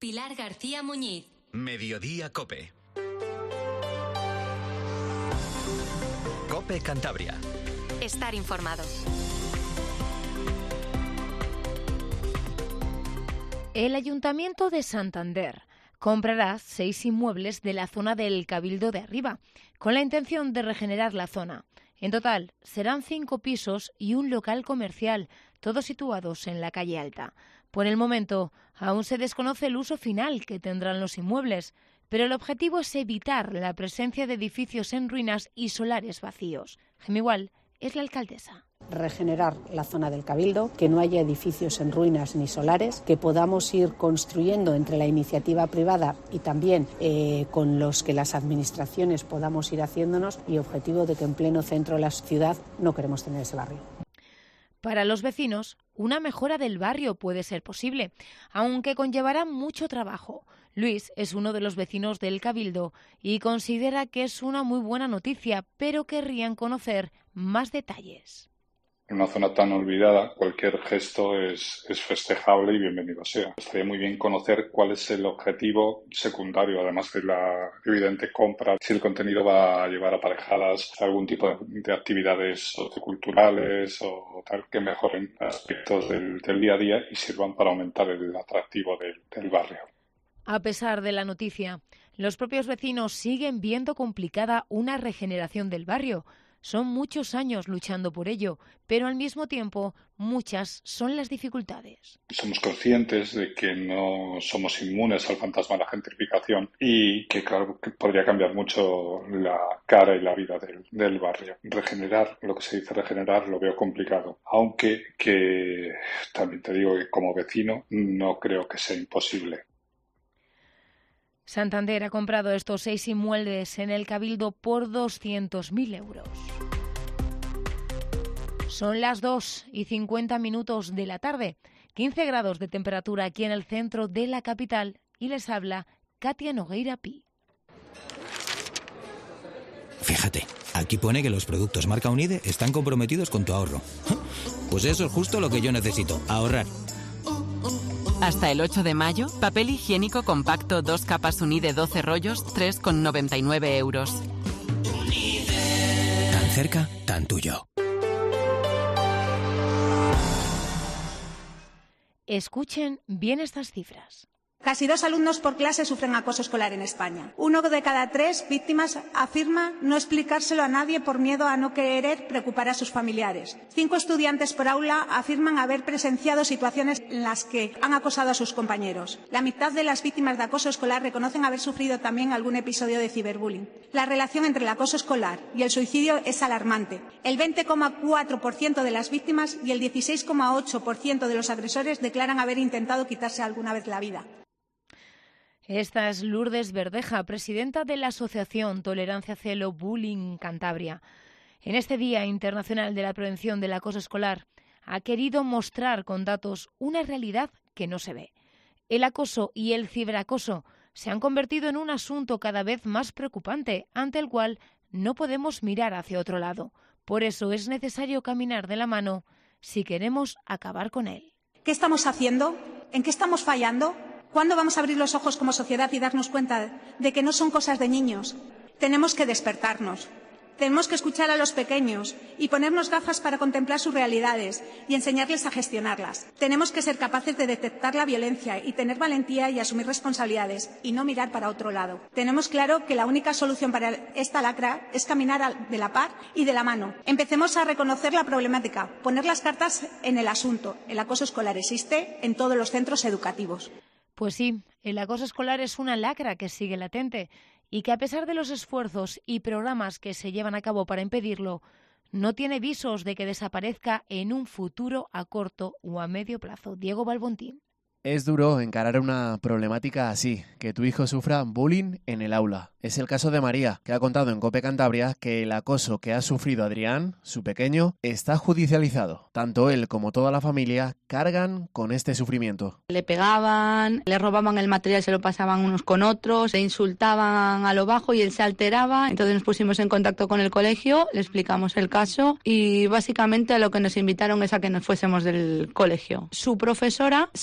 Pilar García Muñiz. Mediodía COPE. COPE Cantabria. Estar informado. El Ayuntamiento de Santander comprará 6 inmuebles de la zona del Cabildo de Arriba, con la intención de regenerar la zona. En total, serán 5 pisos y un local comercial, todos situados en la calle Alta. Por el momento, aún se desconoce el uso final que tendrán los inmuebles, pero el objetivo es evitar la presencia de edificios en ruinas y solares vacíos. Gemigual es la alcaldesa. Regenerar la zona del Cabildo, que no haya edificios en ruinas ni solares, que podamos ir construyendo entre la iniciativa privada y también con los que las administraciones podamos ir haciéndonos, y objetivo de que en pleno centro de la ciudad no queremos tener ese barrio. Para los vecinos, una mejora del barrio puede ser posible, aunque conllevará mucho trabajo. Luis es uno de los vecinos del Cabildo y considera que es una muy buena noticia, pero querrían conocer más detalles. En una zona tan olvidada, cualquier gesto es festejable y bienvenido sea. Estaría muy bien conocer cuál es el objetivo secundario, además de la evidente compra, si el contenido va a llevar aparejadas algún tipo de actividades socioculturales o tal que mejoren aspectos del día a día y sirvan para aumentar el atractivo del barrio. A pesar de la noticia, los propios vecinos siguen viendo complicada una regeneración del barrio. Son muchos años luchando por ello, pero al mismo tiempo muchas son las dificultades. Somos conscientes de que no somos inmunes al fantasma de la gentrificación y que, claro, que podría cambiar mucho la cara y la vida del barrio. Regenerar, lo que se dice regenerar, lo veo complicado, aunque que también te digo que como vecino no creo que sea imposible. Santander ha comprado estos 6 inmuebles en el Cabildo por 200.000 euros. Son las 2:50 de la tarde, 15 grados de temperatura aquí en el centro de la capital, y les habla Katia Nogueira Pi. Fíjate, aquí pone que los productos marca Unide están comprometidos con tu ahorro. Pues eso es justo lo que yo necesito, ahorrar. Hasta el 8 de mayo, papel higiénico compacto 2 capas Unide 12 rollos, 3,99 euros. Tan cerca, tan tuyo. Escuchen bien estas cifras. Casi 2 alumnos por clase sufren acoso escolar en España. 1 de cada 3 víctimas afirma no explicárselo a nadie por miedo a no querer preocupar a sus familiares. 5 estudiantes por aula afirman haber presenciado situaciones en las que han acosado a sus compañeros. La mitad de las víctimas de acoso escolar reconocen haber sufrido también algún episodio de ciberbullying. La relación entre el acoso escolar y el suicidio es alarmante. El 20,4% de las víctimas y el 16,8% de los agresores declaran haber intentado quitarse alguna vez la vida. Esta es Lourdes Verdeja, presidenta de la Asociación Tolerancia Cero Bullying Cantabria. En este Día Internacional de la Prevención del Acoso Escolar, ha querido mostrar con datos una realidad que no se ve. El acoso y el ciberacoso se han convertido en un asunto cada vez más preocupante, ante el cual no podemos mirar hacia otro lado. Por eso es necesario caminar de la mano si queremos acabar con él. ¿Qué estamos haciendo? ¿En qué estamos fallando? ¿Cuándo vamos a abrir los ojos como sociedad y darnos cuenta de que no son cosas de niños? Tenemos que despertarnos. Tenemos que escuchar a los pequeños y ponernos gafas para contemplar sus realidades y enseñarles a gestionarlas. Tenemos que ser capaces de detectar la violencia y tener valentía y asumir responsabilidades y no mirar para otro lado. Tenemos claro que la única solución para esta lacra es caminar de la par y de la mano. Empecemos a reconocer la problemática, poner las cartas en el asunto. El acoso escolar existe en todos los centros educativos. Pues sí, el acoso escolar es una lacra que sigue latente y que, a pesar de los esfuerzos y programas que se llevan a cabo para impedirlo, no tiene visos de que desaparezca en un futuro a corto o a medio plazo. Diego Balbontín. Es duro encarar una problemática así, que tu hijo sufra bullying en el aula. Es el caso de María, que ha contado en COPE Cantabria que el acoso que ha sufrido Adrián, su pequeño, está judicializado. Tanto él como toda la familia cargan con este sufrimiento. Le pegaban, le robaban el material, se lo pasaban unos con otros, le insultaban a lo bajo y él se alteraba. Entonces nos pusimos en contacto con el colegio, le explicamos el caso y básicamente a lo que nos invitaron es a que nos fuésemos del colegio. Su profesora sabía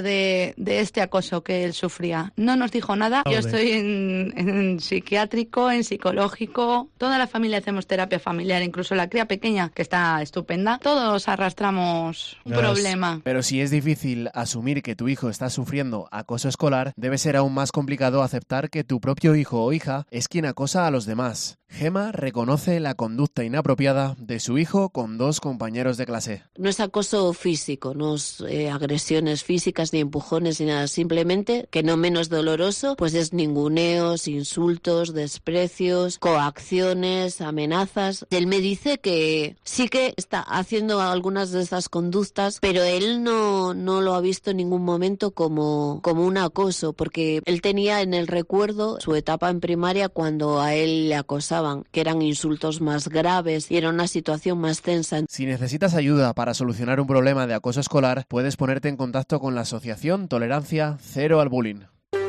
nada de este acoso que él sufría. No nos dijo nada. Yo estoy en psiquiátrico, en psicológico. Toda la familia hacemos terapia familiar, incluso la cría pequeña, que está estupenda. Todos arrastramos un problema. Pero si es difícil asumir que tu hijo está sufriendo acoso escolar, debe ser aún más complicado aceptar que tu propio hijo o hija es quien acosa a los demás. Gemma reconoce la conducta inapropiada de su hijo con 2 compañeros de clase. No es acoso físico, no es agresiones físicas ni empujones ni nada, simplemente, que no menos doloroso, pues es ninguneos, insultos, desprecios, coacciones, amenazas. Él me dice que sí que está haciendo algunas de estas conductas, pero él no lo ha visto en ningún momento como un acoso, porque él tenía en el recuerdo su etapa en primaria cuando a él le acosaban, que eran insultos más graves y era una situación más tensa. Si necesitas ayuda para solucionar un problema de acoso escolar, puedes ponerte en contacto con la asociación Tolerancia Cero al Bullying.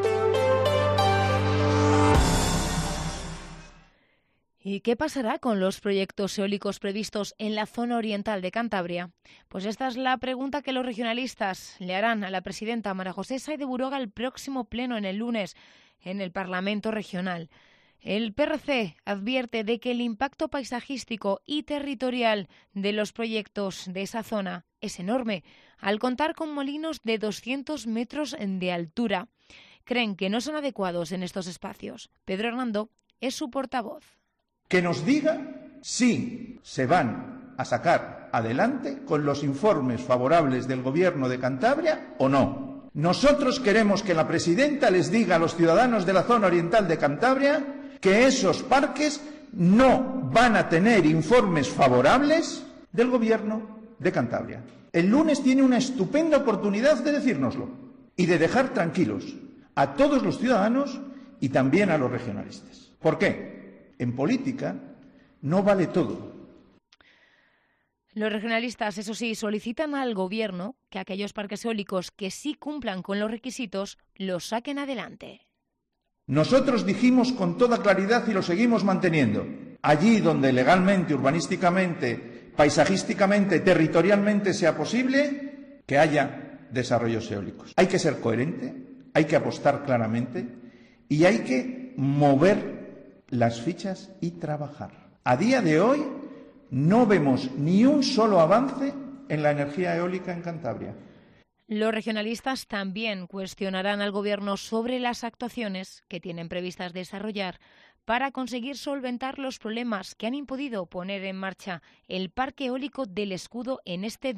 ¿Y qué pasará con los proyectos eólicos previstos en la zona oriental de Cantabria? Pues esta es la pregunta que los regionalistas le harán a la presidenta María José Sáez de Buroga el próximo pleno en el lunes en el Parlamento Regional. El PRC advierte de que el impacto paisajístico y territorial de los proyectos de esa zona es enorme, al contar con molinos de 200 metros de altura. Creen que no son adecuados en estos espacios. Pedro Hernando es su portavoz. Que nos diga si se van a sacar adelante con los informes favorables del Gobierno de Cantabria o no. Nosotros queremos que la presidenta les diga a los ciudadanos de la zona oriental de Cantabria que esos parques no van a tener informes favorables del Gobierno de Cantabria. El lunes tiene una estupenda oportunidad de decírnoslo y de dejar tranquilos a todos los ciudadanos y también a los regionalistas. ¿Por qué? En política no vale todo. Los regionalistas, eso sí, solicitan al Gobierno que aquellos parques eólicos que sí cumplan con los requisitos los saquen adelante. Nosotros dijimos con toda claridad y lo seguimos manteniendo, allí donde legalmente, urbanísticamente, paisajísticamente, territorialmente sea posible, que haya desarrollos eólicos. Hay que ser coherente, hay que apostar claramente y hay que mover las fichas y trabajar. A día de hoy no vemos ni un solo avance en la energía eólica en Cantabria. Los regionalistas también cuestionarán al Gobierno sobre las actuaciones que tienen previstas desarrollar para conseguir solventar los problemas que han impedido poner en marcha el parque eólico del Escudo en este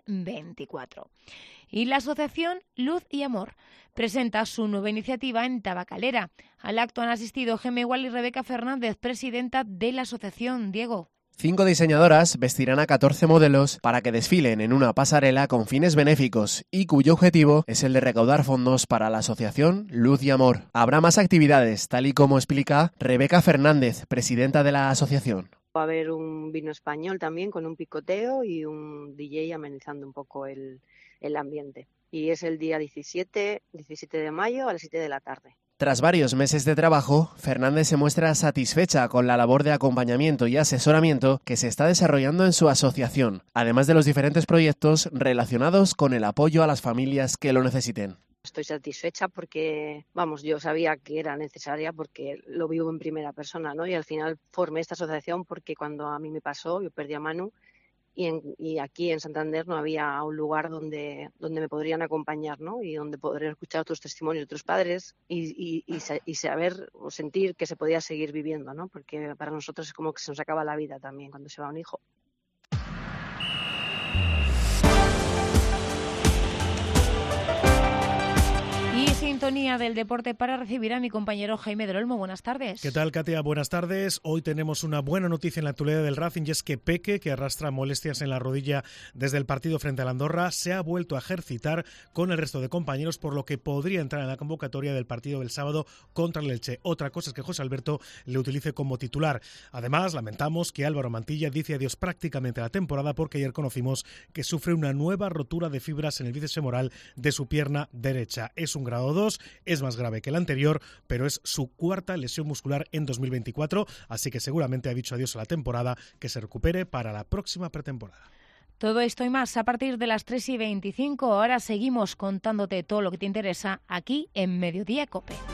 2024. Y la asociación Luz y Amor presenta su nueva iniciativa en Tabacalera. Al acto han asistido Gemma Igual y Rebeca Fernández, presidenta de la asociación. Diego. 5 diseñadoras vestirán a 14 modelos para que desfilen en una pasarela con fines benéficos y cuyo objetivo es el de recaudar fondos para la asociación Luz y Amor. Habrá más actividades, tal y como explica Rebeca Fernández, presidenta de la asociación. Va a haber un vino español también con un picoteo y un DJ amenizando un poco el ambiente. Y es el día 17 de mayo a las 7 de la tarde. Tras varios meses de trabajo, Fernández se muestra satisfecha con la labor de acompañamiento y asesoramiento que se está desarrollando en su asociación, además de los diferentes proyectos relacionados con el apoyo a las familias que lo necesiten. Estoy satisfecha porque, yo sabía que era necesaria porque lo vivo en primera persona, ¿no? Y al final formé esta asociación porque cuando a mí me pasó, yo perdí a Manu, y aquí en Santander no había un lugar donde me podrían acompañar, ¿no? Y donde poder escuchar otros testimonios de otros padres y saber o sentir que se podía seguir viviendo, ¿no? Porque para nosotros es como que se nos acaba la vida también cuando se va un hijo. Y sintonía del deporte para recibir a mi compañero Jaime del Olmo. Buenas tardes. ¿Qué tal, Katia? Buenas tardes. Hoy tenemos una buena noticia en la actualidad del Racing y es que Peque, que arrastra molestias en la rodilla desde el partido frente al Andorra, se ha vuelto a ejercitar con el resto de compañeros, por lo que podría entrar en la convocatoria del partido del sábado contra el Elche. Otra cosa es que José Alberto le utilice como titular. Además, lamentamos que Álvaro Mantilla dice adiós prácticamente a la temporada porque ayer conocimos que sufre una nueva rotura de fibras en el bíceps femoral de su pierna derecha. Es un grado 2, es más grave que el anterior, pero es su cuarta lesión muscular en 2024, así que seguramente ha dicho adiós a la temporada, que se recupere para la próxima pretemporada. Todo esto y más a partir de las 3:25. Ahora seguimos contándote todo lo que te interesa aquí en Mediodía COPE.